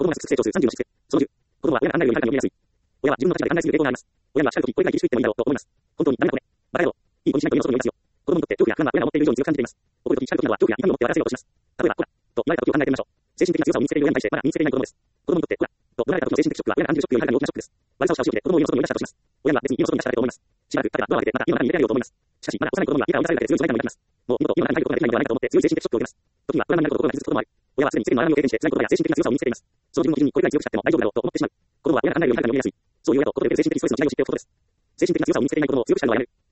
供が成長する30の質。その10。子供は親が考えるよりはるかに読みやすい。親は自分の価値観で考えすぎる傾向があります。親には叱るとき、これが生きると言ってもいいだろうと思います。本当にダメだこれ。バカ野郎。いい子にしないと身の外に追いますよ。子供にとって恐怖や不安は親が思っている以上に強く感じています。怒るとき、叱るときなどは恐怖や痛みを持って笑わせようとします。例えば、こら、と言われたときを考えてみましょう。精神的な強さを身につけている親に対してまだ身につけていない子供です。子供にとって、こら、と怒られたときの精神的ショックは親が感じるショックよりはるかに大きなショックです。悪さをした後ろで子供を家の外に追い出したとします。親は別に家の外に出しただけと思います。しばらく彼はドアを開けてまた家の中に入れてあげようと思います。しかし、まだ幼い子供は家から追い出されるだけで強い疎外感を抱きます。もう二度と家の中に入ることができないのではないかと思って強い精神的ショックを受けます。時には親になることを心が傷つくこともある。親はすでに世間の荒波を経験して辛い言葉や精神的な強さを身につけています。その自分の基準にこれくらい強くしたっても大丈夫だろうと思ってしまう。子供は親が考えるよりはるかに読みやすい。そういう親と心で受ける精神的ストレスの違いを知っておくことです。精神的な強さを身につけていない子供を強くしたいのはやめる。